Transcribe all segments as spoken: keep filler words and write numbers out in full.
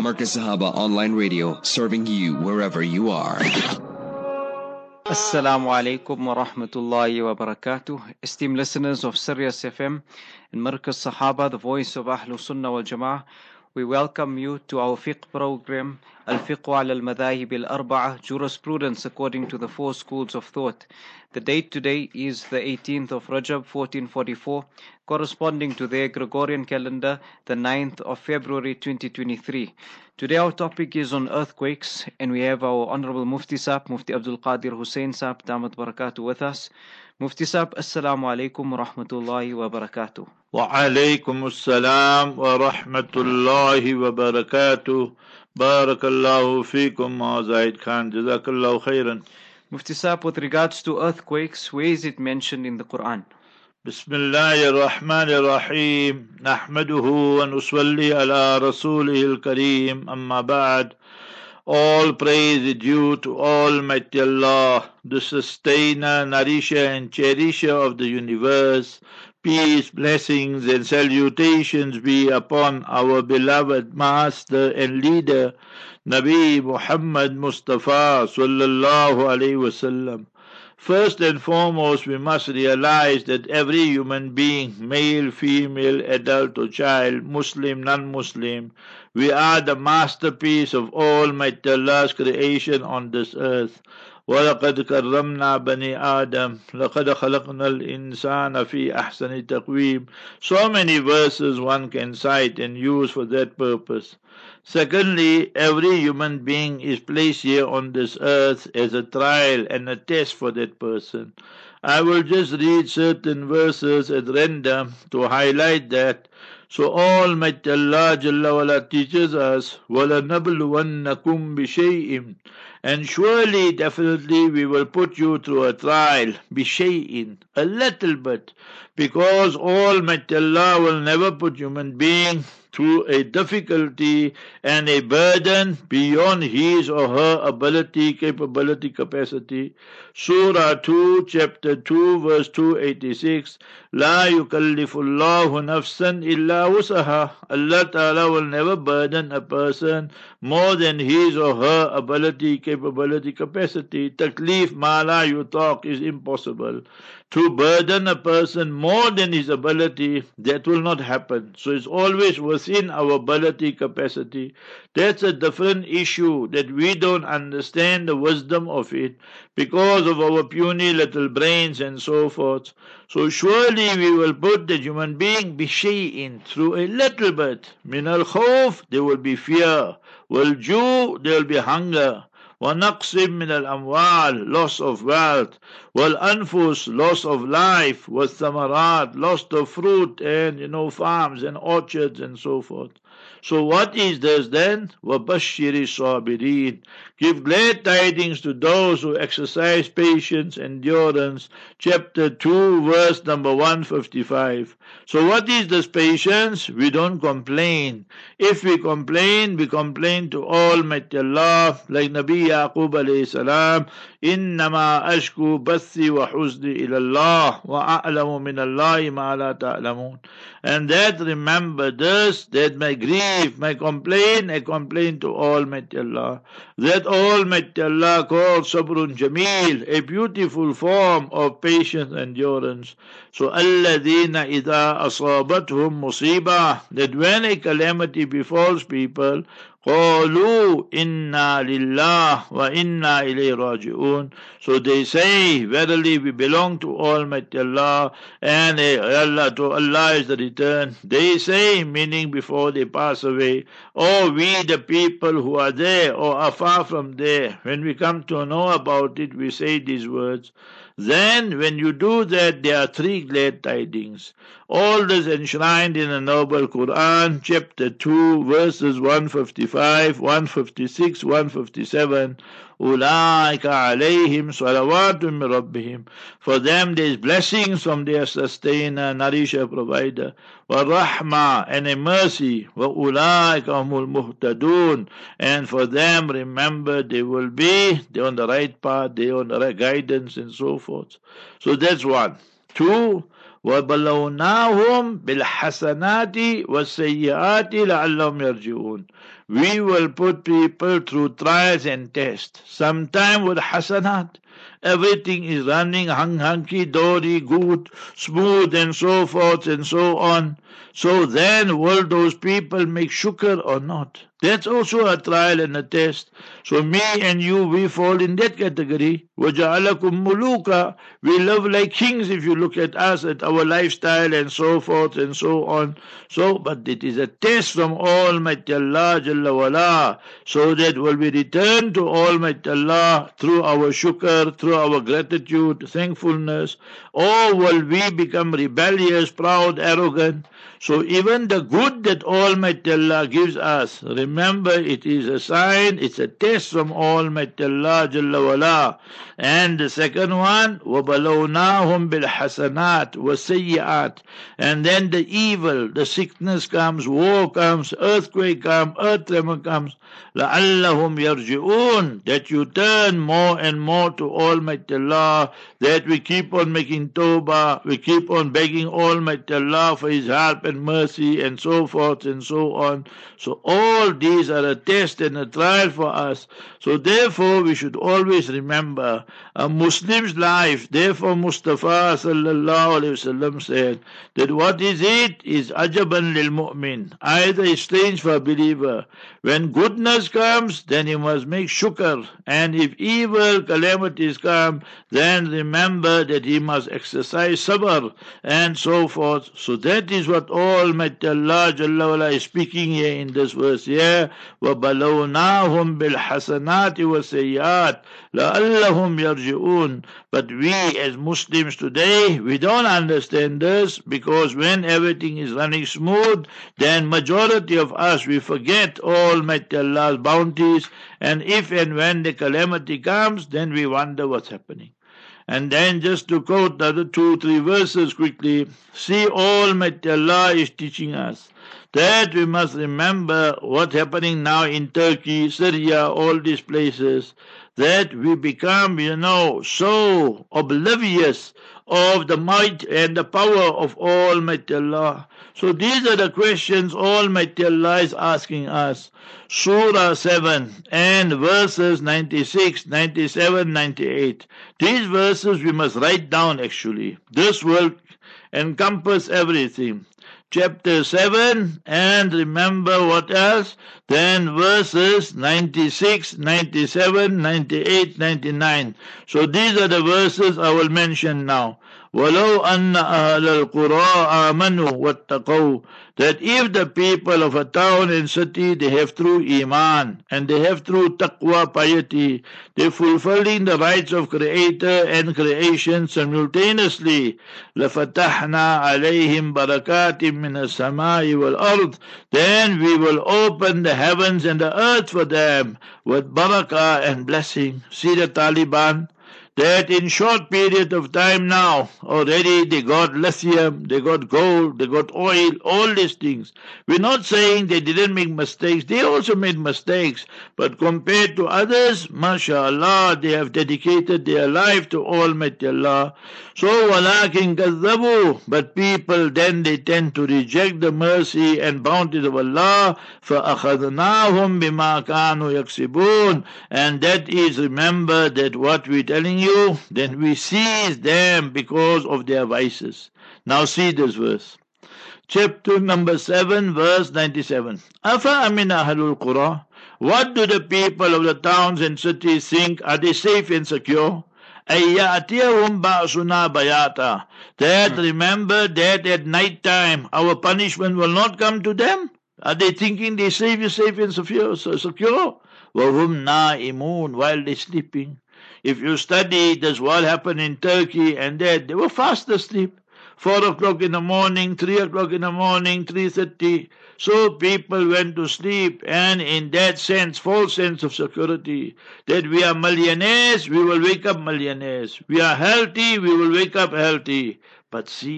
Marcus Sahaba Online Radio, serving you wherever you are. Assalamu alaikum wa rahmatullahi wa barakatuh. Esteemed listeners of Sirius F M and Marcus Sahaba, the voice of Ahlul Sunnah wal Jama'ah, we welcome you to our fiqh program, Al-Fiqh ala al-Madhahib al-Arba'ah, jurisprudence according to the four schools of thought. The date today is the eighteenth of Rajab, fourteen forty-four, corresponding to their Gregorian calendar, the ninth of February, twenty twenty-three. Today our topic is on earthquakes, and we have our Honorable Mufti Sahib, Mufti Abdul Qadir Hussain Sahib, Damat Barakatuh, with us. Mufti Sahib, Assalamu alaikum wa rahmatullahi wa barakatuh. Wa alaikum assalam wa rahmatullahi wa barakatuh. Barakallahu feekum, Ma Zaid Khan. Jazakallahu khairan. Mufti Sahib, with regards to earthquakes, where is it mentioned in the Quran? Bismillahir Rahmanir Rahim. Nahmaduhu wa nusalli ala rasulihil kareem. Amma ba'd. All praise is due to Almighty Allah, the sustainer, nourisher and cherisher of the universe. Peace, blessings and salutations be upon our beloved master and leader, Nabi Muhammad Mustafa sallallahu alaihi wasallam. First and foremost, we must realize that every human being, male, female, adult or child, Muslim, non-Muslim, we are the masterpiece of Almighty Allah's creation on this earth. وَلَقَدْ كَرَّمْنَا بَنِي آدَمَ لَقَدْ خَلَقْنَا الْإِنسَانَ فِي أَحْسَنِ تَقْوِيمٍ. So many verses one can cite and use for that purpose. Secondly, every human being is placed here on this earth as a trial and a test for that person. I will just read certain verses at random to highlight that. So Almighty Allah Jalla wala teaches us, وَلَنَبْلُوَنَّكُمْ بِشَيْءٍ, and surely, definitely, we will put you through a trial, بِشَيْءٍ, a little bit, because Almighty Allah will never put human being through a difficulty and a burden beyond his or her ability, capability, capacity. Surah two, chapter two, verse two eighty-six. La yukallifullahu nafsan illa wusaha. Allah Ta'ala will never burden a person more than his or her ability, capability, capacity. Taklif ma la yutaq is impossible. To burden a person more than his ability, that will not happen. So it's always within our ability, capacity. That's a different issue that we don't understand the wisdom of it because of our puny little brains and so forth. So surely we will put the human being bishay'in, through a little bit. Min al-khawf, there will be fear. Wal-ju', there will be hunger. وَنَقْصٍ مِنَ الْأَمْوَالِ, loss of wealth. وَالْأَنفُسِ, loss of life. وَالثَّمَرَاتِ, loss of fruit and, you know, farms and orchards and so forth. So what is this then? وَبَشِّرِ الصَّابِرِينَ, give glad tidings to those who exercise patience, endurance. Chapter two, verse number one fifty-five. So what is this patience? We don't complain. If we complain, we complain to Almighty Allah, like Nabi Yaqub alayhi salam, إِنَّمَا أَشْكُو بَثِّي وَحُزْنِي إِلَى اللَّهِ وَأَعْلَمُ مِنَ اللَّهِ مَا لَا تَعْلَمُونَ. And that, remember this, that my grief, my complaint, I complain to Almighty Allah. That Almighty Allah calls Sabrun Jameel, a beautiful form of patience and endurance. So الَّذِينَ إِذَا أَصَابَتْهُمْ مُصِيبَةٌ, that when a calamity befalls people, قَالُوا إِنَّا لِلَّهِ وَإِنَّا إِلَيْهِ رَاجِعُونَ. So they say, verily we belong to Almighty Allah, and Allah, to Allah is the return. They say, meaning before they pass away, oh, we the people who are there or are far from there, when we come to know about it, we say these words. Then when you do that, there are three glad tidings. All this enshrined in the noble Quran, chapter two, verses one fifty-five, one fifty-six, one fifty-seven. أُولَٰئِكَ عَلَيْهِمْ صَلَوَاتٌ مِّن رَبِّهِمْ. For them there is blessings from their sustainer, nourisher, provider. وَالرَّحْمَةِ, and a mercy. وَأُولَٰئِكَ هُمُ الْمُهْتَدُونَ. And for them, remember, they will be, they're on the right path, they're on the right guidance and so forth. So that's one. Two, وَبَلَوْنَاهُمْ بِالْحَسَنَاتِ وَالسَّيِّئَاتِ لَعَلَّهُمْ يَرْجِعُونَ. We will put people through trials and tests. Sometime with hasanat, everything is running hung hunky dory, good, smooth, and so forth and so on. So then, will those people make shukr or not? That's also a trial and a test. So me and you, we fall in that category. وَجَعَلَكُمْ مُلُوكًا. We live like kings if you look at us, at our lifestyle and so forth and so on. So, but it is a test from Almighty Allah Jalla wala, so that when we return to Almighty Allah through our shukr, through our gratitude, thankfulness, or will we become rebellious, proud, arrogant? So even the good that Almighty Allah gives us, remember it is a sign, it's a test from Almighty Allah Jalla wala. And the second one, وَبَلَوْنَاهُمْ بِالْحَسَنَاتِ وَالسَّيِّئَاتِ. And then the evil, the sickness comes, war comes, earthquake comes, earth tremor comes, لَعَلَّهُمْ يَرْجِعُونَ. That you turn more and more to Almighty Allah, that we keep on making tawbah, we keep on begging Almighty Allah for His help and mercy and so forth and so on. So all these are a test and a trial for us. So therefore we should always remember a Muslim's life. Therefore Mustafa sallallahu alaihi wasallam said that what is it is ajaban lil mu'min. Either is strange for a believer. When goodness comes, then he must make shukr, and if evil calamities come, then remember that he must exercise sabr and so forth. So that is what Almighty Allah Jalla wala is speaking here in this verse here. وَبَلَوْنَاهُمْ بِالْحَسَنَاتِ وَالسَّيِّئَاتِ لَعَلَّهُمْ يَرْجِعُونَ. But we as Muslims today, we don't understand this, because when everything is running smooth, then majority of us, we forget Almighty Allah's bounties, and if and when the calamity comes, then we wonder what's happening. And then just to quote the other two, three verses quickly, see Almighty Allah is teaching us that we must remember what's happening now in Turkey, Syria, all these places, that we become, you know, so oblivious of the might and the power of Almighty Allah. So these are the questions Almighty Allah is asking us. Surah seven and verses ninety-six, ninety-seven, ninety-eight. These verses we must write down actually. This will encompass everything. Chapter seven, and remember what else? Then verses ninety-six, ninety-seven, ninety-eight, ninety-nine. So these are the verses I will mention now. وَلَوْ أَنَّ أَهْلَ الْقُرَىٰ آمَنُوا وَاتَّقَوْا. That if the people of a town and city, they have true iman, and they have true taqwa, piety, they're fulfilling the rights of Creator and creation simultaneously, لَفَتَحْنَا عَلَيْهِمْ بَرَكَاتٍ مِّنَ السَّمَاءِ وَالْأَرْضِ. Then we will open the heavens and the earth for them with barakah and blessing. See the Taliban? That in short period of time now, already they got lithium, they got gold, they got oil, all these things. We're not saying they didn't make mistakes. They also made mistakes. But compared to others, mashallah, they have dedicated their life to Almighty Allah. So, وَلَكِنْ كَذَّبُوا. But people then they tend to reject the mercy and bounties of Allah. فَأَخَذْنَاهُمْ بِمَا كَانُوا يَكْسِبُونَ. And that is, remember that what we're telling you, then we seize them because of their vices. Now see this verse. Chapter number seven, verse ninety-seven. Afa amina ahlul qura. What do the people of the towns and cities think? Are they safe and secure? Ayyatiyahum ba'suna bayata. That remember that at night time our punishment will not come to them? Are they thinking they safe, safe and secure? Secure? Wahum na'imun, while they're sleeping. If you study this, what happened in Turkey and that, they were fast asleep. Four o'clock in the morning, three o'clock in the morning, three thirty. So people went to sleep, and in that sense, false sense of security, that we are millionaires, we will wake up millionaires. We are healthy, we will wake up healthy. But see,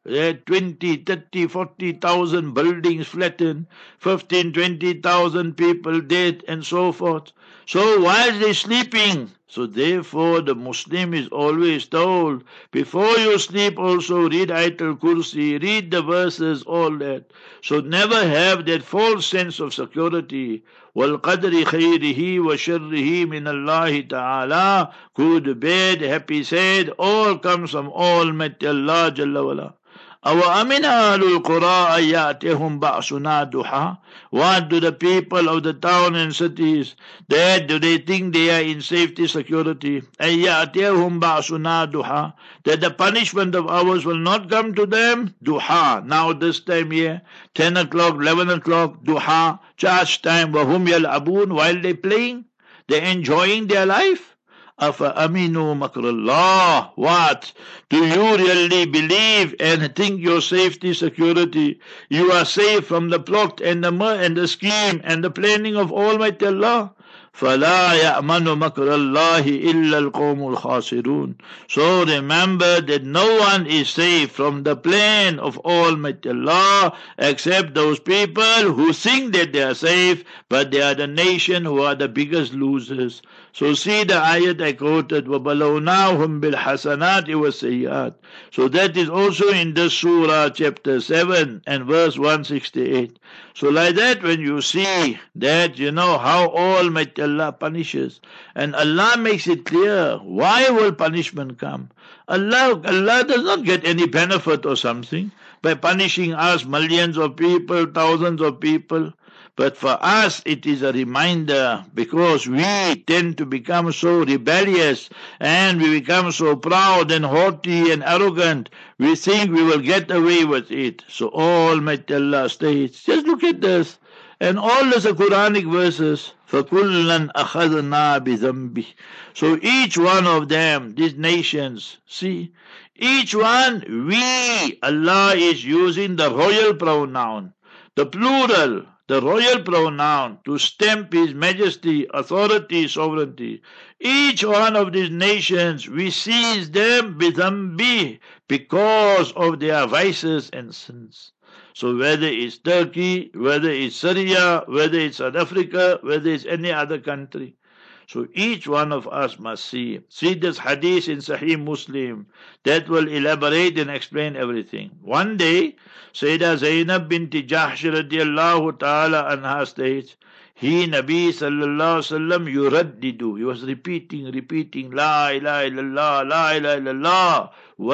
There twenty, thirty, forty thousand buildings flattened, fifteen, twenty thousand people dead, and so forth. So while they're sleeping, so therefore the Muslim is always told, before you sleep also read Ayatul Kursi, read the verses, all that. So never have that false sense of security. وَالْقَدْرِ خَيْرِهِ وَشَرِّهِ مِنَ اللَّهِ تَعَالَى. Good, bad, happy, sad, all comes from Almighty Allah Jalla wala. أَوَأَمِنَ أَهْلُ الْقُرَىٰ أَن يَأْتِيَهُمْ بَأْسُنَا ضُحًى. What do the people of the town and cities, that do they think they are in safety, security? أَن يَأْتِيَهُمْ بَأْسُنَا ضُحًى. That the punishment of ours will not come to them? Duha. Now this time here, ten o'clock, eleven o'clock, duha, charge time, وَهُمْ يَلْعَبُونَ, while they playing, they're enjoying their life. أَفَأَمِنُوا مَكْرَ اللَّهِ. What? Do you really believe and think your safety, security, you are safe from the plot and the and the scheme and the planning of Almighty Allah? فَلَا يَأْمَنُ مَكْرَ اللَّهِ إِلَّا الْقَوْمُ الْخَاسِرُونَ. So remember that no one is safe from the plan of Almighty Allah except those people who think that they are safe, but they are the nation who are the biggest losers. So see the ayat I quoted, وَبَلَوْنَاهُمْ بِالْحَسَنَاتِ وَالسَّيِّئَاتِ. So that is also in the surah chapter seven and verse one sixty-eight. So like that, when you see that, you know how Almighty Allah punishes, and Allah makes it clear, why will punishment come? Allah, Allah does not get any benefit or something by punishing us, millions of people, thousands of people. But for us it is a reminder, because we tend to become so rebellious and we become so proud and haughty and arrogant, we think we will get away with it. So Almighty Allah states, just look at this, and all these are Quranic verses, فَكُلًّا أَخَذْنَا بِذَنْبِهِ. So each one of them, these nations, see, each one, we, Allah is using the royal pronoun, the plural, the royal pronoun, to stamp His majesty, authority, sovereignty. Each one of these nations, we seize them bidhambi, because of their vices and sins. So whether it's Turkey, whether it's Syria, whether it's South Africa, whether it's any other country, so each one of us must see. See this hadith in Sahih Muslim that will elaborate and explain everything. One day, Sayyidah Zainab binti Jahsh radiyallahu ta'ala anha states, he, Nabi sallallahu alaihi wasallam, yuraddidu. He was repeating, repeating, La ilaha illallah, La ilaha illallah,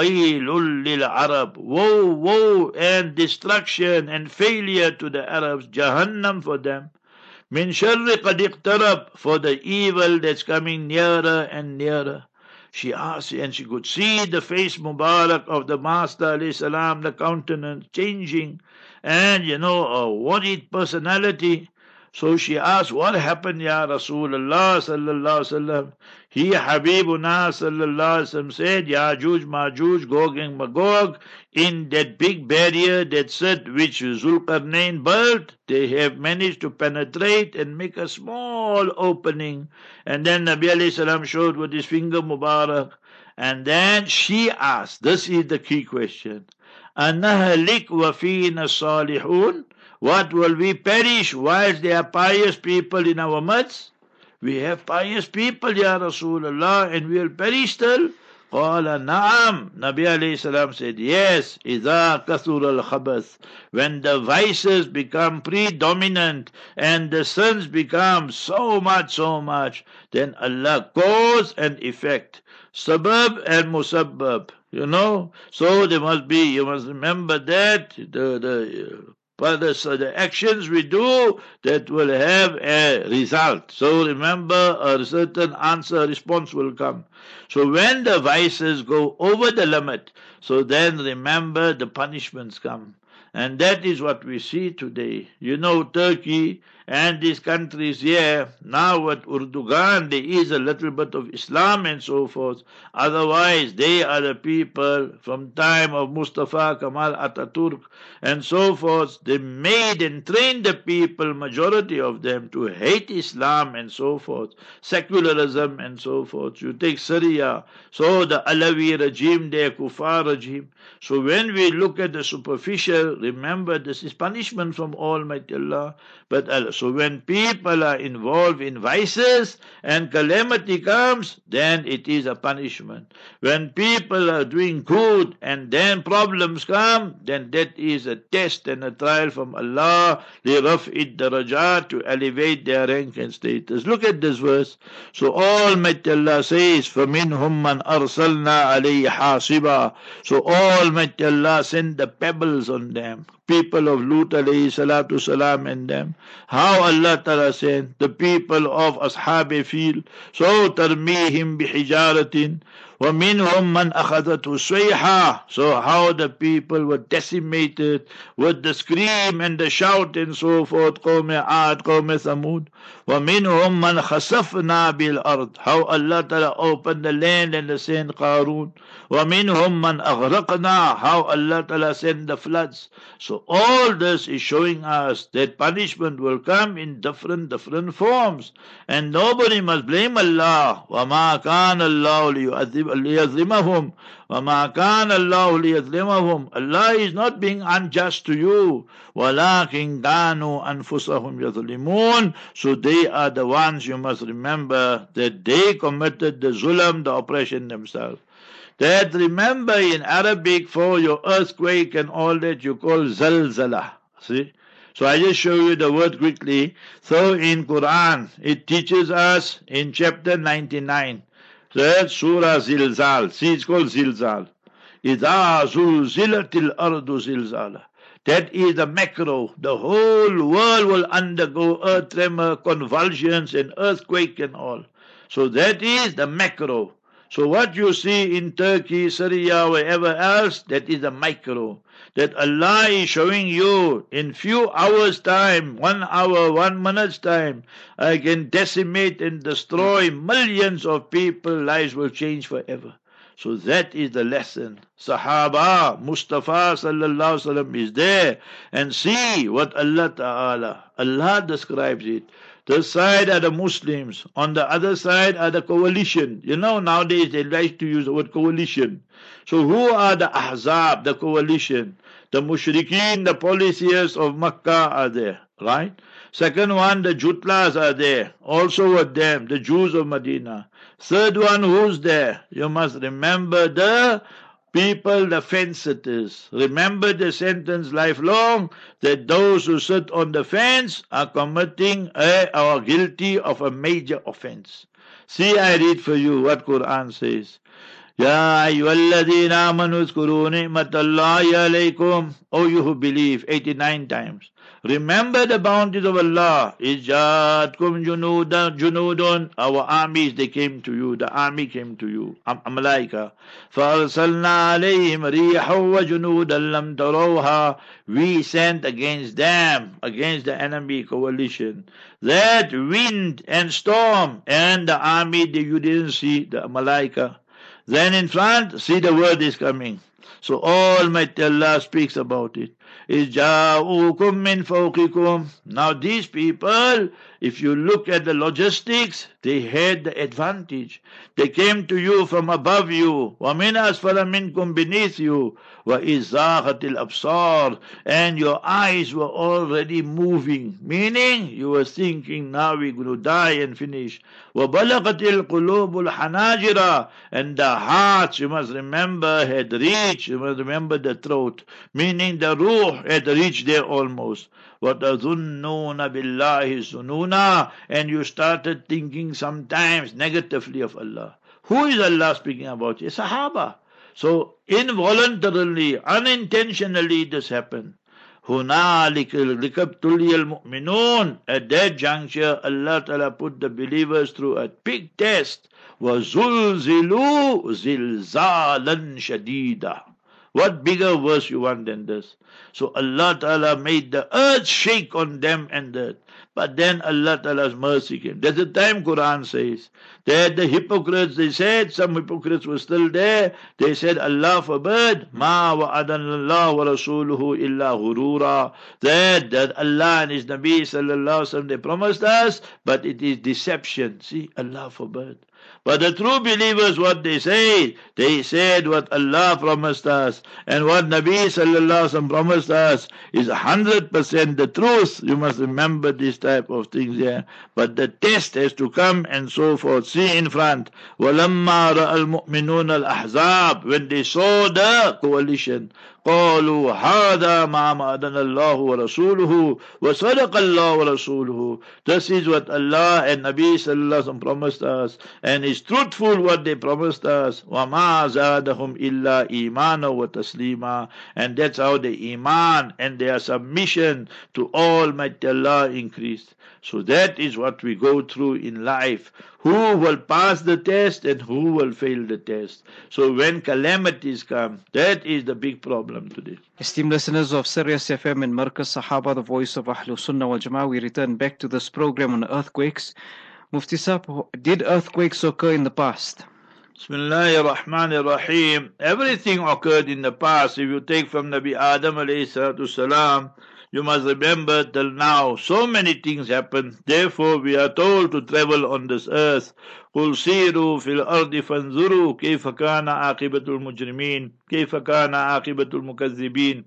waylul lil Arab. Woe, woe, and destruction and failure to the Arabs, Jahannam for them. Min sharri qad iqtarab, for the evil that's coming nearer and nearer. She asked, and she could see the face Mubarak of the Master alayhi salam, the countenance changing, and you know, a worried personality. So she asked, what happened, Ya Rasulullah sallallahu alaihi wasallam? He, Habibuna sallallahu alaihi wasallam, said, Ya'juj, Ma'juj, Gog and Magog, in that big barrier that sit, which Zulqarnain built, they have managed to penetrate and make a small opening. And then Nabi alayhi salam showed with his finger Mubarak. And then she asked, this is the key question, Anahalik wa fina salihun? What, will we perish whilst there are pious people in our midst? We have pious people, Ya Rasulullah, and we will perish still? Qala na'am. Nabi alayhi salam said, yes, idha kathura al-khabath. When the vices become predominant and the sins become so much, so much, then Allah cause and effect, sabab and musabbab. You know, so there must be, you must remember that, the, the, But the, so the actions we do, that will have a result. So remember, a certain answer, response will come. So when the vices go over the limit, so then remember the punishments come. And that is what we see today. You know, Turkey and these countries here. Now at Urdugan there is a little bit of Islam and so forth. Otherwise they are the people from time of Mustafa Kemal Ataturk and so forth. They made and trained the people, majority of them, to hate Islam and so forth, secularism and so forth. You take Syria, so the Alawi regime there, Kufar regime. So when we look at the superficial, remember this is punishment from Almighty Allah. But Allah. So when people are involved in vices and calamity comes, then it is a punishment. When people are doing good and then problems come, then that is a test and a trial from Allah, لِرَفْعِ الدَّرَجَاتِ, to elevate their rank and status. Look at this verse. So Almighty Allah says, فَمِنْهُمْ مَنْ أَرْسَلْنَا عَلَيْهِ حَاصِبًا. So Almighty Allah sent the pebbles on them. People of Lut alayhi salatu salam and them. How Allah Ta'ala sent the people of Ashab Fil. So تَرْمِيهِمْ بِحِجَارَةٍ وَمِنْهُمْ مَنْ أَخَذَتْهُ الصَّيْحَةُ. So how the people were decimated with the scream and the shout and so forth. قَوْمِ عَادٍ قَوْمِ ثَمُودٍ. وَمِنْهُمْ مَنْ خَسَفْنَا بِالْأَرْضِ. How Allah Ta'ala opened the land and the sent Qarun. وَمِنْهُمْ مَنْ أَغْرَقْنَا. How Allah Ta'ala sent the floods. So all this is showing us that punishment will come in different different forms, and nobody must blame Allah. وَمَا كَانَ اللَّهُ لِيَظْلِمَهُمْ وَمَا كَانَ اللَّهُ لِيَظْلِمَهُمْ. Allah is not being unjust to you. وَلَكِنْ كَانُوا أَنفُسَهُمْ يَظْلِمُونَ. So they are the ones, you must remember, that they committed the zulm, the oppression themselves. That remember in Arabic for your earthquake and all that you call zalzala. See? So I just show you the word quickly. So in Quran it teaches us in chapter ninety-nine. So that's Surah Zilzal. See, it's called Zilzal. إِذَا زُلْزِلَتِ الْأَرْضُ زِلْزَالًا. That is the macro. The whole world will undergo earth tremor, convulsions and earthquake and all. So that is the macro. So what you see in Turkey, Syria, wherever else, that is a micro. That Allah is showing you in few hours time, one hour, one minute's time, I can decimate and destroy millions of people, lives will change forever. So that is the lesson. Sahaba, Mustafa sallallahu alaihi wasallam is there, and see what Allah Ta'ala, Allah describes it. This side are the Muslims, on the other side are the coalition. You know, nowadays they like to use the word coalition. So who are the Ahzab, the coalition? The Mushrikeen, the polytheists of Makkah are there, right? Second one, the Jutlas are there, also with them, the Jews of Medina. Third one, who's there? You must remember the people, the fence sitters. Remember the sentence lifelong, that those who sit on the fence are committing a, or guilty of a major offense. See, I read for you what Quran says. Ya ayyuhalladhina amanu uzkuru ni'matallahi alaykum. Oh, you who believe, eighty-nine times. Remember the bounties of Allah. Ijatkum junudan junudun. Our armies, they came to you. The army came to you. Amalaika. فَأَرْسَلْنَا عَلَيْهِمْ رِيحًا وَجُنُودًا لَمْ تَرَوْهَا. We sent against them, against the enemy coalition, that wind and storm and the army that you didn't see, the Malaika. Then in front, see the word is coming. So Almighty Allah speaks about it. إِجَّاءُكُم مِّن فَوْقِكُمْ. Now these people, if you look at the logistics, they had the advantage. They came to you from above you. وَمِنْ أَسْفَلَ مِنْكُمْ beneath you. وَإِزَّاغَتِ الْأَبْصَارِ. And your eyes were already moving. Meaning, you were thinking, now we're going to die and finish. وَبَلَغَتِ الْقُلُوبُ الْحَنَاجِرَ. And the hearts, you must remember, had reached. You must remember the throat. Meaning the ruh had reached there almost. وَتَظُنُّونَ بِاللَّهِ الظُّنُونَ. And you started thinking sometimes negatively of Allah. Who is Allah speaking about? A Sahaba. So involuntarily, unintentionally this happened. هُنَالِكَ لِكَبْتُلِيَ الْمُؤْمِنُونَ. At that juncture, Allah Ta'ala put the believers through a big test. وَزُلْزِلُوا زِلْزَالًا شَدِيدًا. What bigger verse you want than this? So Allah Ta'ala made the earth shake on them and that. But then Allah Ta'ala's mercy came. That's the time Quran says that the hypocrites, they said, some hypocrites were still there. They said, Allah forbid, Ma wa'adan Allah wa rasuluhu illa ghurura. That, that Allah and His Nabi sallallahu alaihi wasallam, they promised us, but it is deception. See, Allah forbid. But the true believers, what they say, they said what Allah promised us and what Nabi sallallahu alaihi wasallam promised us is a hundred percent the truth. You must remember this type of things here. But the test has to come and so forth. See in front. وَلَمَّا رَأَى الْمُؤْمِنُونَ الْأَحْزَابِ. When they saw the coalition, قالوا هذا ما وعدنا الله ورسوله وصدق الله ورسوله. This is what Allah and Nabi sallallahu alaihi wasallam promised us, and is truthful what they promised us. وما زادهم إلا إيمانا وتسليما. And that's how the iman and their submission to Almighty Allah increased. So that is what we go through in life. Who will pass the test and who will fail the test? So when calamities come, that is the big problem today. Esteemed listeners of Sirius F M and Markaz Sahaba, the voice of Ahlul Sunnah wal Jama'ah, we return back to this program on earthquakes. Mufti Saab, did earthquakes occur in the past? Bismillahir Rahmanir Rahim. Everything occurred in the past. If you take from Nabi Adam alayhi salatu salam, you must remember till now, so many things happen. Therefore, we are told to travel on this earth. قُلْ سِيرُوا فِي الْأَرْضِ فَانْظُرُوا كَيْفَ كَانَ عَاقِبَةُ الْمُجْرِمِينَ كَيْفَ كَانَ عَاقِبَةُ الْمُكَذِّبِينَ.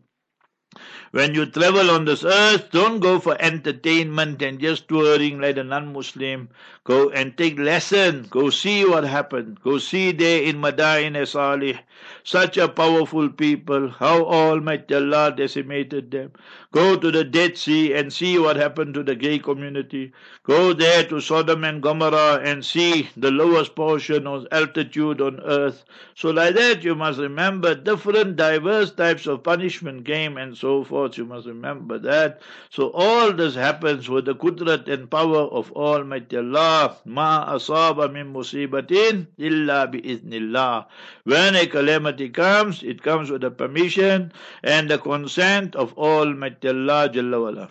When you travel on this earth, don't go for entertainment and just touring like a non-Muslim. Go and take lesson. Go see what happened. Go see there in Madain Salih, such a powerful people, how Almighty Allah decimated them. Go to the Dead Sea and see what happened to the gay community. Go there to Sodom and Gomorrah and see the lowest portion of altitude on earth. So like that, you must remember different diverse types of punishment came and so forth. You must remember that. So all this happens with the qudrat and power of Almighty Allah. Ma asaba min musibatin illa bi'idhnillah. When a calamity comes, it comes with the permission and the consent of Almighty Allah Jalla wala.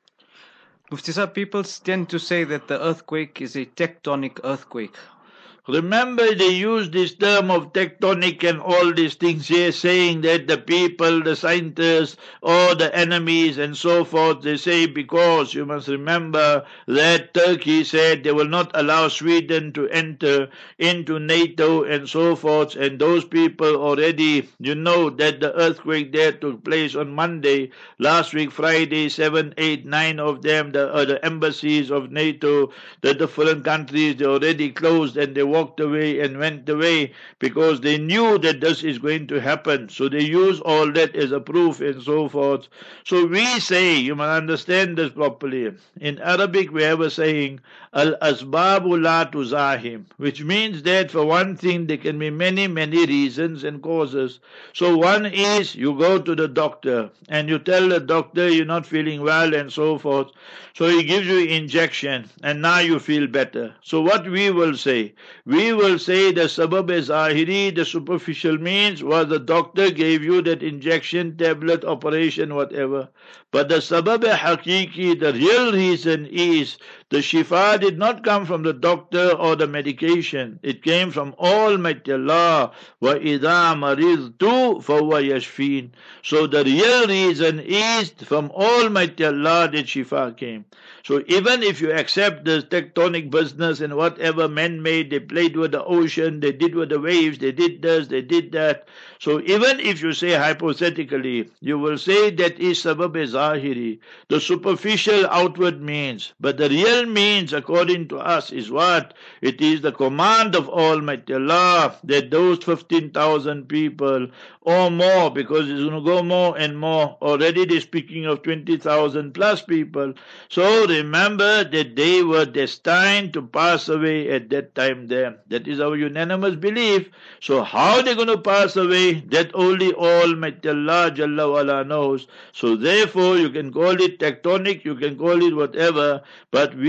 Mufti Saab, people tend to say that the earthquake is a tectonic earthquake. Remember, they use this term of tectonic and all these things here, saying that the people, the scientists, or the enemies and so forth, they say because you must remember that Turkey said they will not allow Sweden to enter into NATO and so forth, and those people already, you know that the earthquake there took place on Monday, last week, Friday, seven, eight, nine of them, the, uh, the embassies of NATO, the different countries, they already closed and they walked away and went away because they knew that this is going to happen. So they use all that as a proof and so forth. So we say, you must understand this properly. In Arabic we have a saying, Al-asbabu la tuzahim, which means that for one thing there can be many, many reasons and causes. So one is you go to the doctor and you tell the doctor you're not feeling well and so forth. So he gives you injection and now you feel better. So what we will say, we will say the sabab-e-zahiri, the superficial means was the doctor gave you that injection, tablet, operation, whatever. But the sabab-e-hakiki, the real reason is the shifa did not come from the doctor or the medication. It came from Almighty Allah. وَإِذَا مَرِضْتُ فَهُوَ يَشْفِينَ. So the real reason is from Almighty Allah that shifa came. So even if you accept this tectonic business and whatever men made, they played with the ocean, they did with the waves, they did this, they did that. So even if you say hypothetically, you will say that is sabab-e-zahiri, the superficial outward means. But the real means according to us is what? It is the command of Almighty Allah that those fifteen thousand people or more, because it's going to go more and more. Already they're speaking of twenty thousand plus people. So remember that they were destined to pass away at that time there. That is our unanimous belief. So how they're going to pass away, that only Almighty Allah Jalla wala knows. So therefore you can call it tectonic, you can call it whatever, but we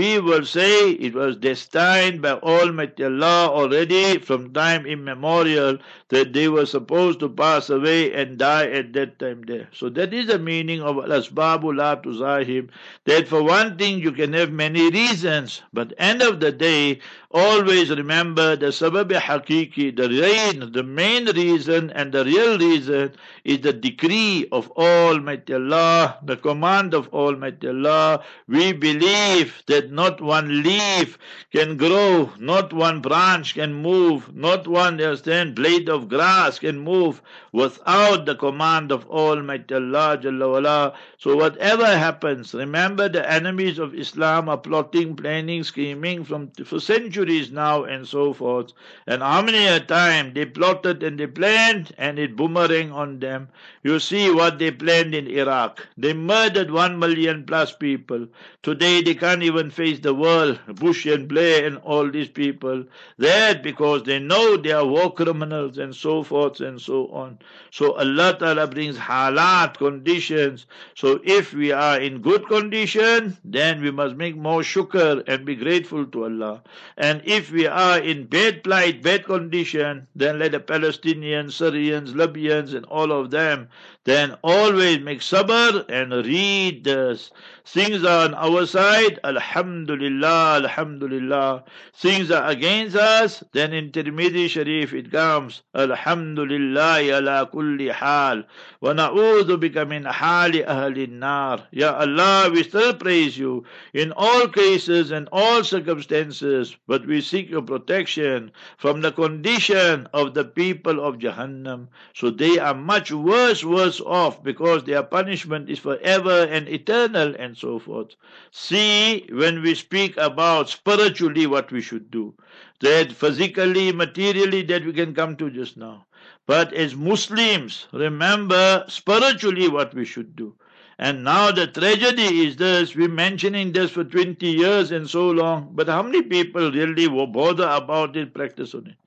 we will say it was destined by Almighty Allah already from time immemorial that they were supposed to pass away and die at that time there. So that is the meaning of al-asbabu la tuzahim, that for one thing you can have many reasons, but end of the day, always remember the sabab hakiki, the rain, the main reason and the real reason is the decree of Almighty Allah, the command of Almighty Allah. We believe that not one leaf can grow, not one branch can move, not one understand, blade of grass can move without the command of Almighty Allah Jalla wala. So whatever happens, remember the enemies of Islam are plotting, planning, scheming from for centuries now and so forth. And how many a time they plotted and they planned and it boomerang on them. You see what they planned in Iraq. They murdered one million plus people. Today they can't even face the world. Bush and Blair and all these people. That because they know they are war criminals and so forth and so on. So Allah Ta'ala brings halat, conditions. So if we are in good condition, then we must make more shukr and be grateful to Allah. And if we are in bad plight, bad condition, then let the Palestinians, Syrians, Libyans and all of them, then always make sabr and read this. Things are on our side, alhamdulillah, alhamdulillah. Things are against us, then in Tirmidhi Sharif it comes, alhamdulillah ala kulli hal, wa na'udhu bika min hali ahli nar. Ya Allah, we still praise you in all cases and all circumstances, but we seek your protection from the condition of the people of Jahannam. So they are much worse, worse off, because their punishment is forever and eternal and so forth. See, when we speak about spiritually what we should do, that physically, materially, that we can come to just now. But as Muslims, remember spiritually what we should do. And now the tragedy is this, we're mentioning this for twenty years and so long, but how many people really bother about it, practice on it?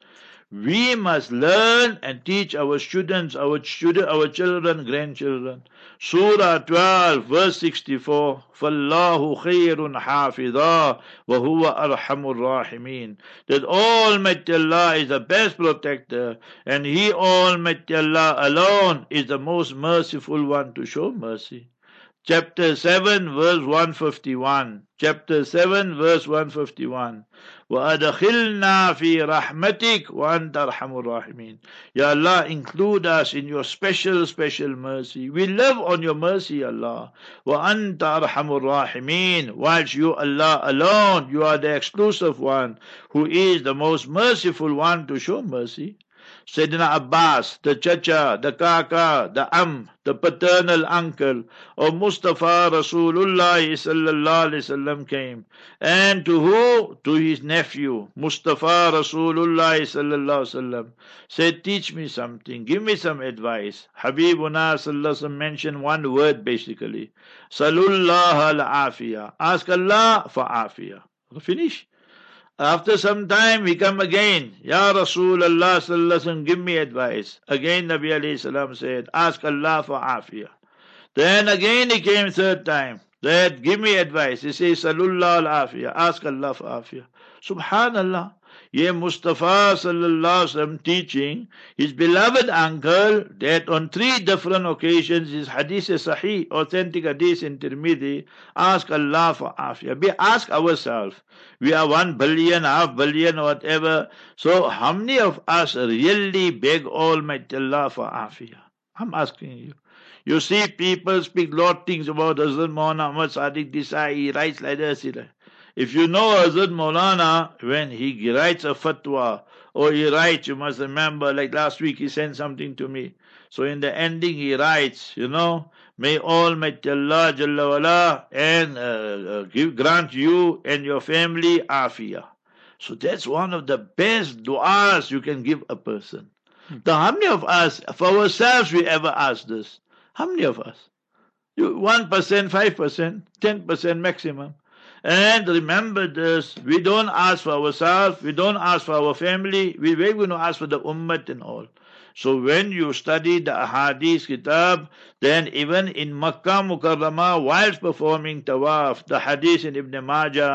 We must learn and teach our students, our student, our children, grandchildren. Surah twelve, verse sixty-four. فَاللَّهُ خَيْرٌ حَافِظًا وَهُوَ أَرْحَمُ الرَّاحِمِينَ. That Almighty Allah is the best protector, and He, Almighty Allah alone, is the most merciful one to show mercy. Chapter seven, verse one fifty-one. Chapter seven, verse one fifty-one. وَأَدْخِلْنَا فِي رَحْمَتِكَ وَأَنْتَ أَرْحَمُ الرَّاحِمِينَ. Ya Allah, include us in your special, special mercy. We live on your mercy, Allah. وَأَنْتَ أَرْحَمُ الرَّاحِمِينَ. Whilst you, Allah alone, you are the exclusive one who is the most merciful one to show mercy. Sayyidina Abbas, the chacha, the kaka, the am, the paternal uncle of Mustafa Rasulullah sallallahu alaihi wasallam came. And to who? To his nephew, Mustafa Rasulullah sallallahu alaihi wasallam. Said, teach me something, give me some advice. Habibuna sallallahu alaihi wasallam mentioned one word basically. Salullah al-afiyah. Ask Allah for afiyah. Finish. After some time, we come again. Ya Rasulullah sallallahu alaihi wasallam, give me advice. Again, Nabi alayhi salam said, ask Allah for afiyah. Then again he came third time. That, give me advice. He says, Salullah al-afiyah. Ask Allah for afiyah. Subhanallah. Ye Mustafa sallallahu alaihi wasallam teaching his beloved uncle that on three different occasions, his hadith is sahih, authentic hadith in Tirmidhi, ask Allah for afiyah. We ask ourselves, we are one billion, half billion, whatever. So how many of us really beg Almighty Allah for afiyah? I'm asking you. You see, people speak lot of things about Hazrat Maulana Ahmad Sadiq Desai. He writes like this. If you know Hazrat Maulana, when he writes a fatwa, or he writes, you must remember, like last week he sent something to me. So in the ending he writes, you know, may Almighty Allah Jalla wala and uh, uh, give, grant you and your family afiyah. So that's one of the best du'as you can give a person. Hmm. Now how many of us, for ourselves, we ever ask this? How many of us? You, one percent, five percent, ten percent maximum. And remember this, we don't ask for ourselves, we don't ask for our family, we we're going to ask for the ummah and all. So when you study the Ahadith Kitab, then even in Makkah Mukarramah, whilst performing tawaf, the hadith in Ibn Majah,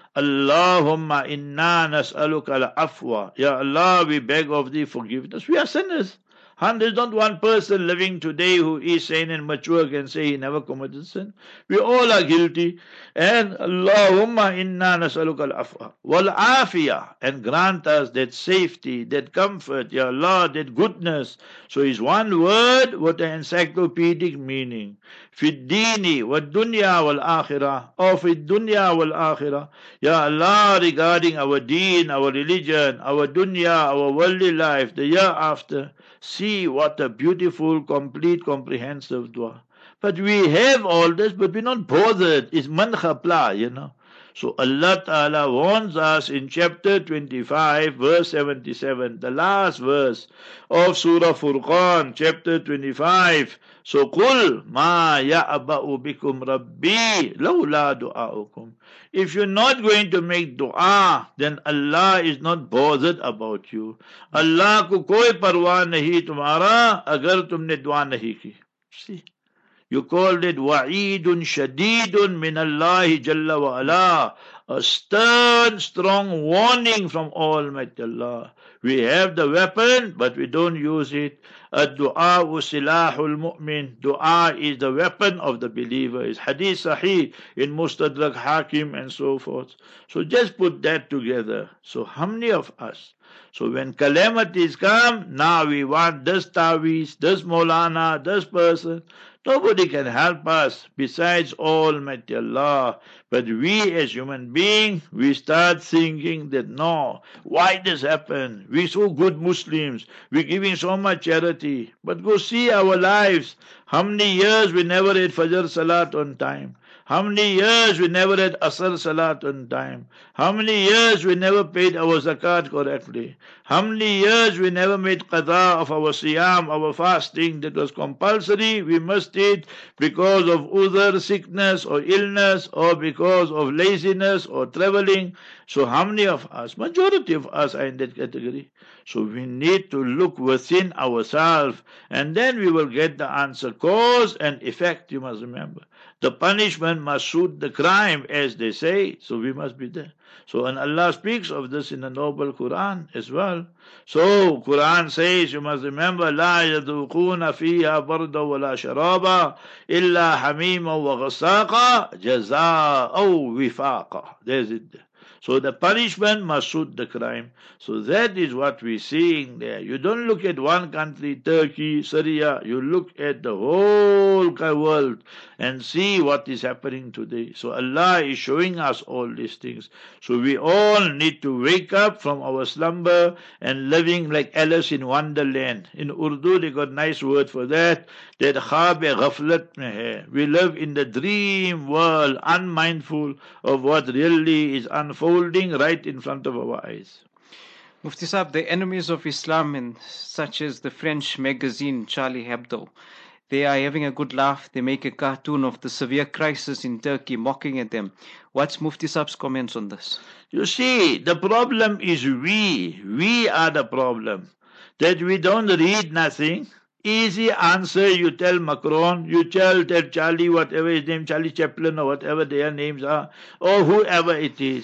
Allahumma inna nas'aluka al-afwa. Ya Allah, we beg of thee forgiveness. We are sinners. And there's not one person living today who is sane and mature can say he never committed sin. We all are guilty. And Allahumma inna nas'aluka al-afwa wal afiyah, and grant us that safety, that comfort, Ya Allah, that goodness. So is one word with an encyclopedic meaning. Fi dini wa dunya wal akhirah, or fi dunya wal akhirah. Ya Allah, regarding our deen, our religion, our dunya, our worldly life, the year after. See what a beautiful, complete, comprehensive dua. But we have all this, but we're not bothered. It's man khapla, you know. So Allah Ta'ala warns us in chapter twenty-five, verse seventy-seven, the last verse of Surah Furqan, chapter twenty-five. So, Qul ma ya'ba'u bikum rabbi lawla du'a'ukum. If you're not going to make dua, then Allah is not bothered about you. Allah ko koi parwah nahi tumhara agar tumne dua nahi ki. See, you called it wa'idun shadidun min Allahi jalla wa ala, a stern, strong warning from Almighty Allah. We have the weapon, but we don't use it. Ad-du'a silahul mu'min. Dua is the weapon of the believer. It's hadith sahih in Mustadrak Hakim and so forth. So just put that together. So how many of us? So when calamities come, now we want this tawiz, this Maulana, this person. Nobody can help us besides Almighty Allah. But we as human beings, we start thinking that no, why this happened? We're so good Muslims. We're giving so much charity. But go see our lives. How many years we never had Fajr Salat on time? How many years we never had Asr Salat on time? How many years we never paid our zakat correctly? How many years we never made qada of our siyam, our fasting that was compulsory? We must eat because of udhr, sickness or illness, or because of laziness or traveling. So how many of us? Majority of us are in that category. So we need to look within ourselves, and then we will get the answer. Cause and effect, you must remember. The punishment must suit the crime, as they say. So we must be there. So, and Allah speaks of this in the noble Quran as well. So, Quran says, you must remember, لا يذوقون فيها بردا ولا شرابا إلا حميما وغساقا جزاء أو وفاقا. There's it. So the punishment must suit the crime. So that is what we're seeing there. You don't look at one country, Turkey, Syria. You look at the whole world and see what is happening today. So Allah is showing us all these things. So we all need to wake up from our slumber and living like Alice in Wonderland. In Urdu, they got a nice word for that. That khab ghaflat mein hai. We live in the dream world, unmindful of what really is unfolding right in front of our eyes. Mufti Saab, the enemies of Islam, in, such as the French magazine Charlie Hebdo, they are having a good laugh. They make a cartoon of the severe crisis in Turkey, mocking at them. What's Mufti Saab's comments on this? You see, the problem is we. We are the problem. That we don't read nothing. Easy answer, you tell Macron, you tell, tell Charlie, whatever his name, Charlie Chaplin or whatever their names are, or whoever it is.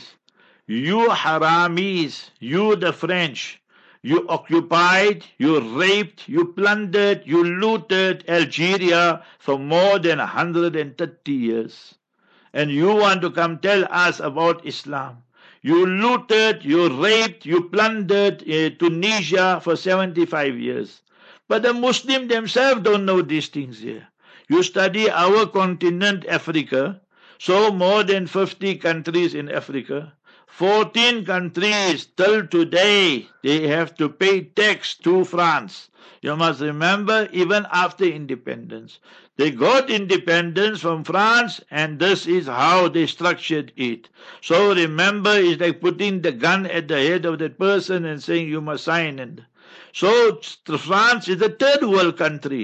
You haramis, you the French, you occupied, you raped, you plundered, you looted Algeria for more than one hundred thirty years. And you want to come tell us about Islam. You looted, you raped, you plundered uh, Tunisia for seventy-five years. But the Muslims themselves don't know these things here. You study our continent, Africa, so more than fifty countries in Africa. fourteen countries till today, they have to pay tax to France. You must remember, even after independence. They got independence from France, and this is how they structured it. So remember, it's like putting the gun at the head of that person and saying, you must sign. And so France is a third world country.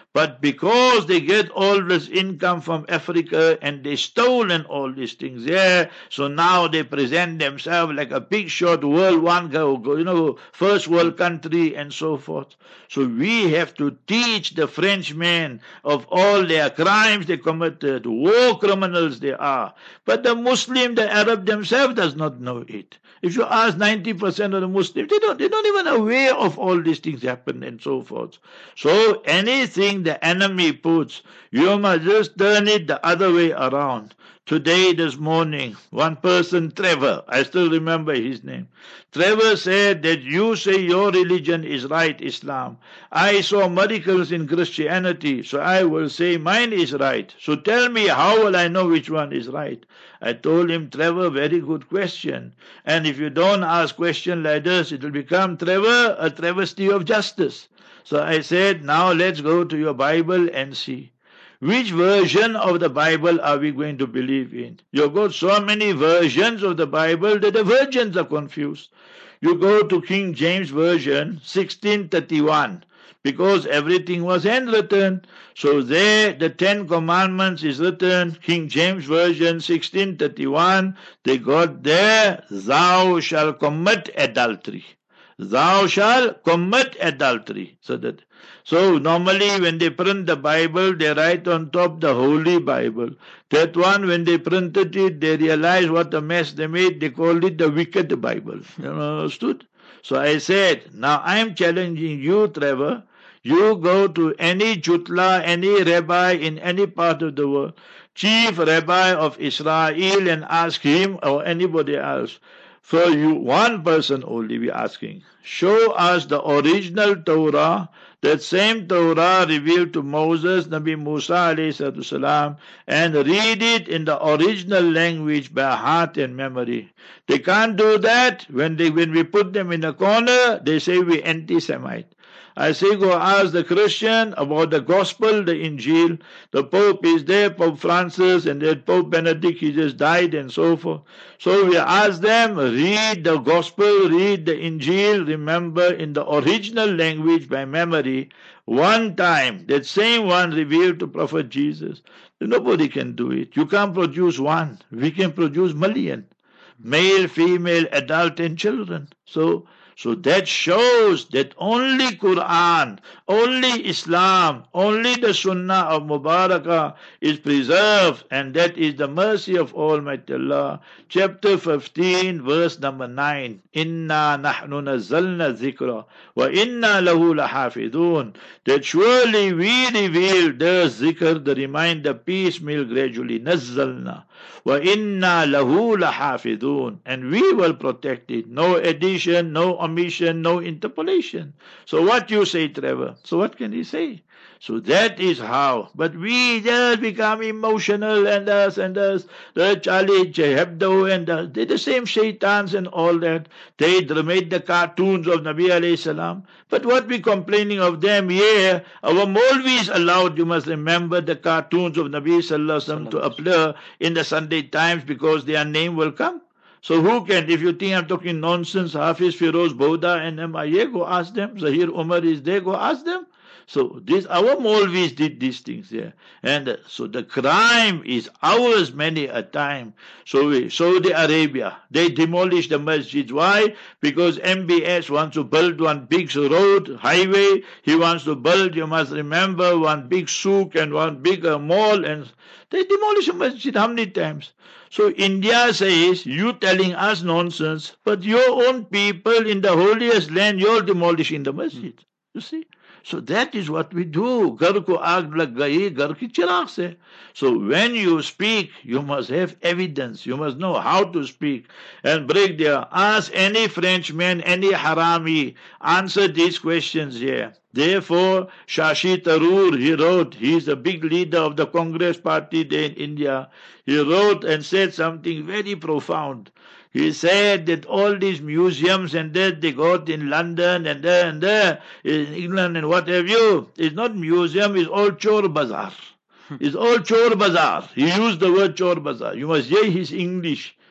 But because they get all this income from Africa and they stolen all these things there, so now they present themselves like a big shot world one go, you know, first world country and so forth. So we have to teach the Frenchmen of all their crimes they committed, war criminals they are. But the Muslim, the Arab themselves does not know it. If you ask ninety percent of the Muslims, they don't, they're not even aware of all these things happen and so forth. So anything the enemy puts, you must just turn it the other way around. Today, this morning, one person, Trevor, I still remember his name. Trevor said that you say your religion is right, Islam. I saw miracles in Christianity, so I will say mine is right. So tell me, how will I know which one is right? I told him, Trevor, very good question. And if you don't ask question like this, it will become, Trevor, a travesty of justice. So I said, now let's go to your Bible and see. Which version of the Bible are we going to believe in? You've got so many versions of the Bible that the virgins are confused. You go to King James Version, sixteen thirty-one, because everything was handwritten. So there, the Ten Commandments is written, King James Version, sixteen thirty-one. They got there, thou shalt commit adultery. Thou shalt commit adultery. So that, so normally when they print the Bible, they write on top the Holy Bible. That one, when they printed it, they realized what a mess they made. They called it the Wicked Bible. You understood? So I said, now I am challenging you, Trevor. You go to any jutla, any rabbi in any part of the world, chief rabbi of Israel, and ask him or anybody else. For you, one person only we asking, show us the original Torah, that same Torah revealed to Moses, Nabi Musa alayhi salam, and read it in the original language by heart and memory. They can't do that. When they when we put them in a corner, they say we anti-Semite. I say go ask the Christian about the gospel, the Injil. The Pope is there, Pope Francis, and then Pope Benedict, he just died and so forth. So we ask them, read the gospel, read the Injil, remember in the original language by memory, one time, that same one revealed to Prophet Jesus. Nobody can do it. You can't produce one. We can produce million. Male, female, adult, and children. So, So that shows that only Quran, only Islam, only the Sunnah of Mubarakah is preserved, and that is the mercy of Almighty Allah. Chapter fifteen, verse number nine. Inna nahnu nazzalna zikra wa inna lahu lahafidun. That surely we reveal the zikr, the reminder, piecemeal, gradually. Nazzalna. Wa inna lahu lahafidun, and we will protect it. No addition, no omission, no interpolation. So what you say, Trevor? So what can he say? So that is how. But we just become emotional and us and us. The Charlie Hebdo and us. They're the same shaitans and all that. They made the cartoons of Nabi alayhi salam. But what we complaining of them, yeah, our Maulvis allowed, you must remember, the cartoons of Nabi sallallahu alaihi wasallam to appear in the Sunday Times because their name will come. So who can, if you think I'm talking nonsense, Hafiz, Firoz, Bouda and M I A, go ask them. Zahir Umar is there, go ask them. So this, our Maulvis did these things there. And uh, so the crime is ours many a time. So we, Saudi Arabia, they demolished the masjids. Why? Because M B S wants to build one big road, highway. He wants to build, you must remember, one big souk and one big uh, mall. And they demolish a masjid how many times? So India says, you telling us nonsense, but your own people in the holiest land, you're demolishing the masjid. You see? So that is what we do. Ghar ko aag lag gayi, ghar ki chirag se. So when you speak, you must have evidence. You must know how to speak and break there. Ask any Frenchman, any Harami, answer these questions here. Therefore, Shashi Tharoor, he wrote, he is a big leader of the Congress party there in India. He wrote and said something very profound. He said that all these museums and that they got in London and there and there, in England and what have you, it's not museum, it's all chor bazaar. It's all chor bazaar. He used the word chor bazaar. You must hear his English.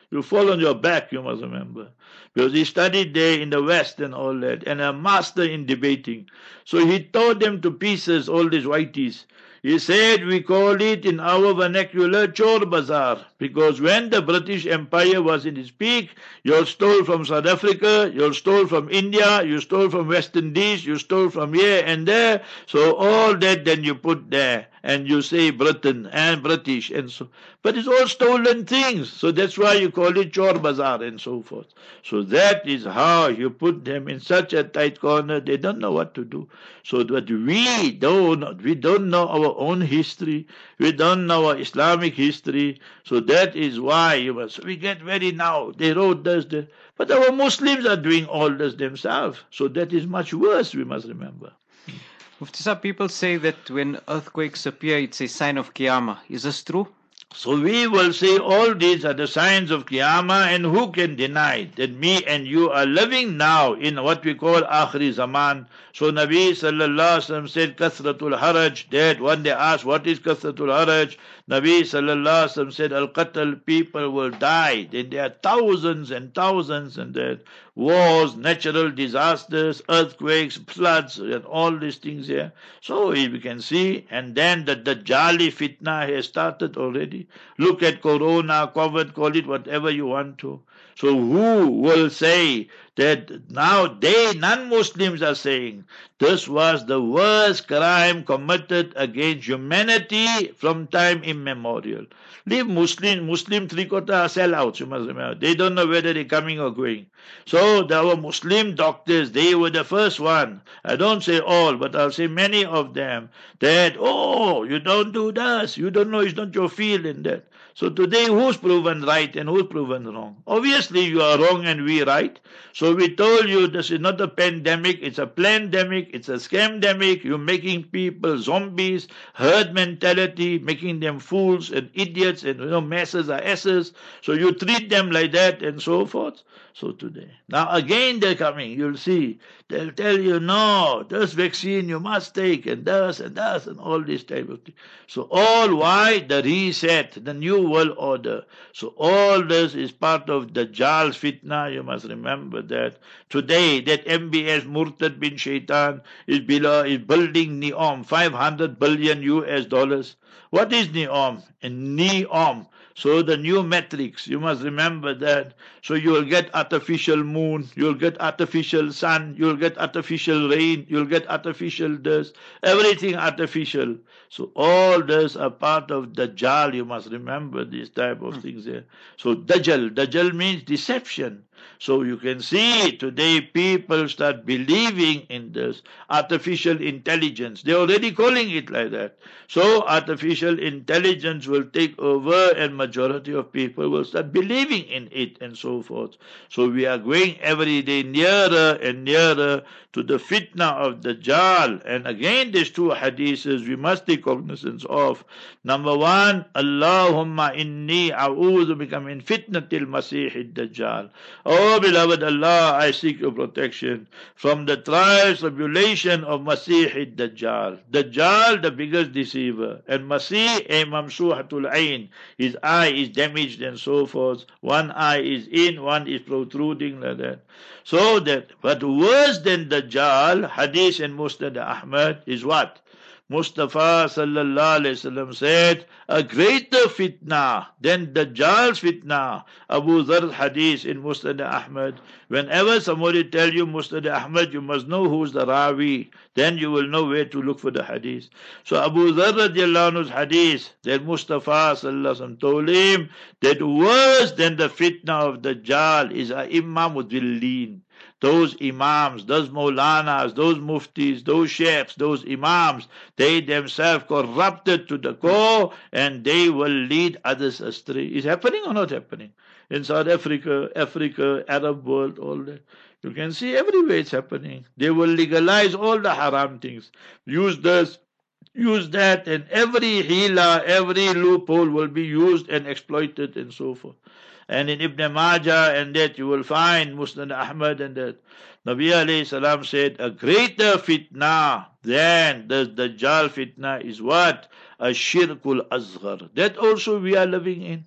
You fall on your back, you must remember. Because he studied there in the West and all that, and a master in debating. So he tore them to pieces, all these whiteys. He said, we call it in our vernacular Chor Bazaar, because when the British Empire was in its peak, you stole from South Africa, you stole from India, you stole from West Indies, you stole from here and there. So all that then you put there, and you say Britain and British and so. But it's all stolen things. So that's why you call it Chor Bazaar and so forth. So that is how you put them in such a tight corner, they don't know what to do. So that we don't, we don't know our own history, we don't know our Islamic history. So that is why you must, we get very now, they wrote this, this, but our Muslims are doing all this themselves. So that is much worse, we must remember. Mufti Sahib, people say that when earthquakes appear, it's a sign of Qiyamah. Is this true? So we will say all these are the signs of Qiyamah, and who can deny that me and you are living now in what we call Akhri Zaman. So Nabi Sallallahu Alaihi Wasallam said Kathratul Haraj, that when they asked what is Kathratul Haraj, Nabi Sallallahu Alaihi Wasallam said Al-Qatl, people will die. Then there are thousands and thousands, and that wars, natural disasters, earthquakes, floods, and all these things here. So we can see, and then the Dajjali fitna has started already. Look at Corona, COVID, call it whatever you want to. So who will say that now they, non-Muslims, are saying this was the worst crime committed against humanity from time immemorial? Leave Muslim, Muslim three-quarter are sellouts, you must remember. They don't know whether they're coming or going. So our Muslim doctors, they were the first one. I don't say all, but I'll say many of them, that, oh, you don't do this, you don't know, it's not your field in that. So today, who's proven right and who's proven wrong? Obviously, you are wrong and we right. So we told you this is not a pandemic, it's a plandemic, it's a scamdemic. You're making people zombies, herd mentality, making them fools and idiots, and you know, masses are asses. So you treat them like that and so forth. So today, now again they're coming, you'll see, they'll tell you, no, this vaccine you must take, and this and this and all this type of thing. So all why? The reset, the new world order. So all this is part of the Dajjal's fitna. You must remember that. Today, that M B S Murtad bin Shaitan is, below, is building NEOM, five hundred billion U S dollars. What is NEOM? And NEOM. So the new matrix, you must remember that. So you will get artificial moon, you'll get artificial sun, you'll get artificial rain, you'll get artificial this, everything artificial. So all this are part of Dajjal, you must remember these type of things there. So Dajjal, Dajjal means deception. So you can see today people start believing in this artificial intelligence. They're already calling it like that. So artificial intelligence will take over and majority of people will start believing in it and so forth. So we are going every day nearer and nearer to the fitna of Dajjal. And again, these two hadiths we must take cognizance of. Number one, Allahumma inni a'udhu bika min fitnatil masih Dajjal. Oh beloved Allah, I seek your protection from the trial tribulation of Masih Dajjal. Dajjal, the biggest deceiver, and Masih a mamsuhatul ayn. His eye is damaged and so forth. One eye is in, one is protruding like that. So that, but worse than Dajjal, Hadith and Musnad Ahmad is what? Mustafa sallallahu alayhi wasallam said, a greater fitna than Dajjal's fitna. Abu Dharr hadith in Musnad Ahmad. Whenever somebody tell you Musnad Ahmad, you must know who's the Rawi. Then you will know where to look for the hadith. So Abu Dharr radiallahu anhu's hadith, that Mustafa sallallahu alayhi wasallam told him that worse than the fitna of Dajjal is a Imam Mudillin. Those imams, those maulanas, those muftis, those sheikhs, those imams, they themselves corrupted to the core and they will lead others astray. Is happening or not happening? In South Africa, Africa, Arab world, all that. You can see everywhere it's happening. They will legalize all the haram things. Use this, use that, and every hila, every loophole will be used and exploited and so forth. And in Ibn Majah and that you will find Musnad Ahmad and that Nabi alayhi salam said a greater fitna than the Dajjal fitna is what? A shirkul asghar. That also we are living in.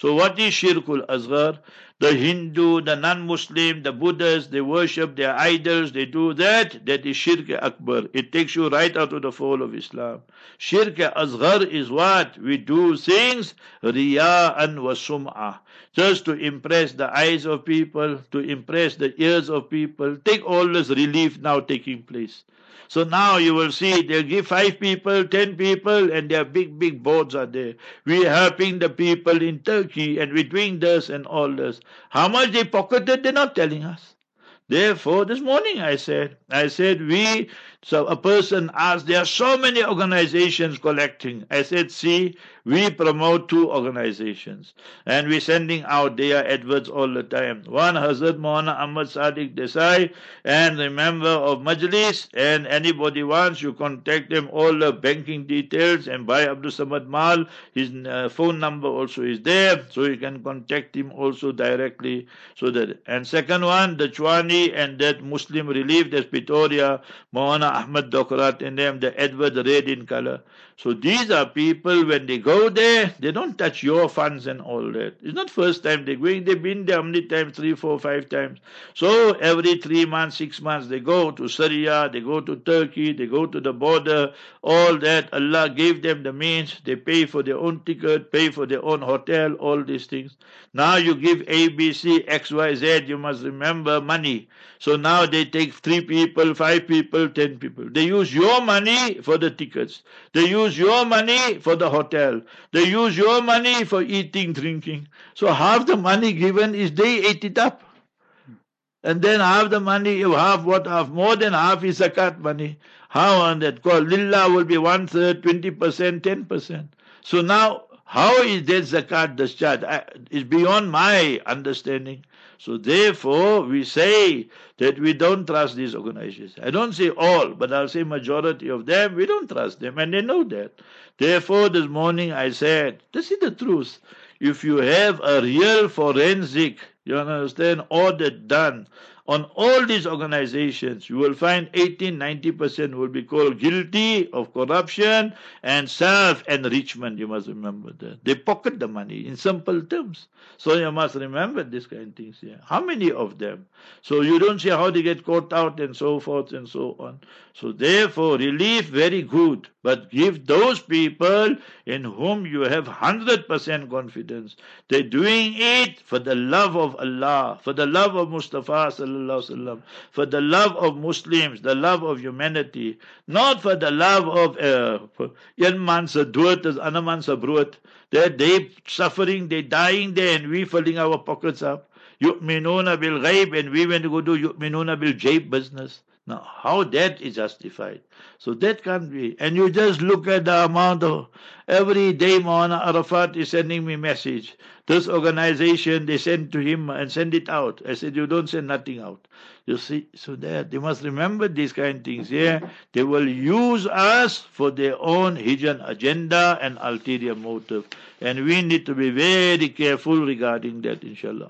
So what is Shirkul Asghar? The Hindu, the non-Muslim, the Buddhists, they worship their idols, they do that. That is Shirk Akbar. It takes you right out of the fold of Islam. Shirk Asghar is what? We do things riya'an wa sum'ah, just to impress the eyes of people, to impress the ears of people. Take all this relief now taking place. So now you will see they'll give five people, ten people, and their big, big boards are there. We're helping the people in Turkey, and we're doing this and all this. How much they pocketed, they're not telling us. Therefore, this morning I said, I said, we, so a person asked, there are so many organizations collecting. I said, see, we promote two organizations, and we're sending out their adverts all the time. One, Hazrat Maulana Ahmad Sadiq Desai, and the member of Majlis, and anybody wants, you contact them, all the banking details, and by Abdul Samad Mal, his uh, phone number also is there, so you can contact him also directly. So that, and second one, the Chwani and that Muslim Relief, that's Pretoria, Maulana Ahmad Dokrat and them, the advert red in color. So these are people, when they go there, they don't touch your funds and all that. It's not first time they're going, they've been there how many times? Three, four, five times. So every three months, six months, they go to Syria, they go to Turkey, they go to the border, all that. Allah gave them the means, they pay for their own ticket, pay for their own hotel, all these things. Now you give A, B, C, X, Y, Z, you must remember money. So now they take three people, five people, ten people. They use your money for the tickets. They use your money for the hotel. They use your money for eating, drinking. So half the money given is they ate it up. And then half the money, you have what, half, more than half is zakat money. How on that call? Lillah will be one third, twenty percent, ten percent. So now, how is that zakat discharged? It's beyond my understanding. So therefore, we say that we don't trust these organizations. I don't say all, but I'll say majority of them, we don't trust them, and they know that. Therefore, this morning I said, this is the truth. If you have a real forensic, you understand, audit done on all these organizations, you will find eighteen, ninety percent will be called guilty of corruption and self-enrichment. You must remember that. They pocket the money in simple terms. So you must remember these kind of things here. How many of them? So you don't see how they get caught out and so forth and so on. So therefore, relief very good, but give those people in whom you have one hundred percent confidence. They're doing it for the love of Allah, for the love of Mustafa sallallahu alaihi wasallam, for the love of Muslims, the love of humanity, not for the love of uh, een man se dood is ander man se brood. They're they suffering, they're dying there, and we filling our pockets up. Yu'minuna bil ghaib, and we went to go do yu'minuna bil jayb business. Now, how that is justified? So that can't be. And you just look at the amount of, every day Maulana Arafat is sending me message. This organization, they send to him and send it out. I said, you don't send nothing out. You see, so that they must remember these kind of things here. They will use us for their own hidden agenda and ulterior motive. And we need to be very careful regarding that, inshallah.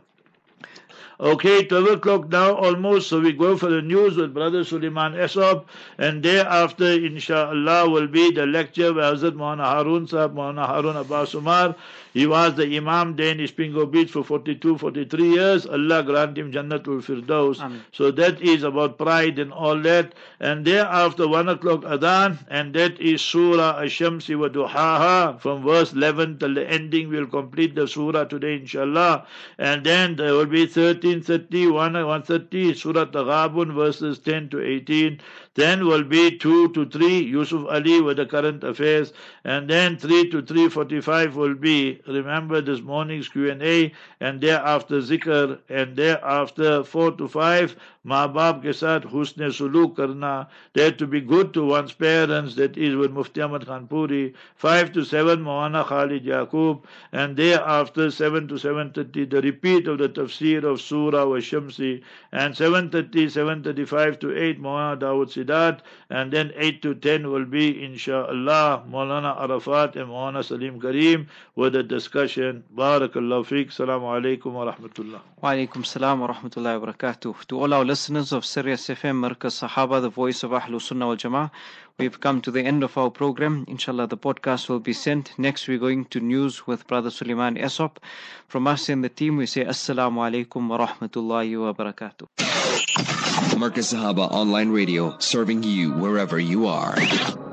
Okay, twelve o'clock now almost, so we go for the news with Brother Suleiman Esop, and thereafter, inshallah, will be the lecture by Hazrat Maulana Harun Sahib, Maulana Harun Abbas Umar. He was the Imam there in Ispingo Beach for forty-two, forty-three years. Allah grant him Jannatul Firdaus. Amen. So that is about pride and all that. And thereafter, one o'clock Adhan, and that is Surah Ash-Shamsi wa Duhaha, from verse eleven till the ending. We'll complete the surah today, inshallah. And then there will be thirteen thirty, one thirty, Surah Taghabun, verses ten to eighteen. Then will be two to three, Yusuf Ali with the current affairs. And then three to three forty-five will be, remember this morning's Q and A, and thereafter Zikr, and thereafter four to five, Ma Baap ke saath husne suluk karna, that to be good to one's parents, that is with Mufti Ahmad Khan Puri. five to seven, Maulana Khalid Yaqub, and thereafter seven to seven thirty, the repeat of the tafsir of Surah Surah wa Shamsi, and seven thirty, seven thirty-five to eight Maulana Dawood Sidat, and then eight to ten will be inshaAllah Maulana Arafat and Maulana Salim Kareem with a discussion. Barakallahu feek. Assalamu alaikum wa rahmatullah. Wa alaikum salam wa rahmatullahi wa barakatuh. To all our listeners of Sirius F M, Markaz Sahaba, the voice of Ahlus Sunnah wal Jama'ah, we've come to the end of our program. Inshallah, the podcast will be sent. Next, we're going to news with Brother Suleiman Esop. From us in the team, we say Assalamu alaikum wa rahmatullahi wa barakatuh. Markaz Sahaba Online Radio, serving you wherever you are.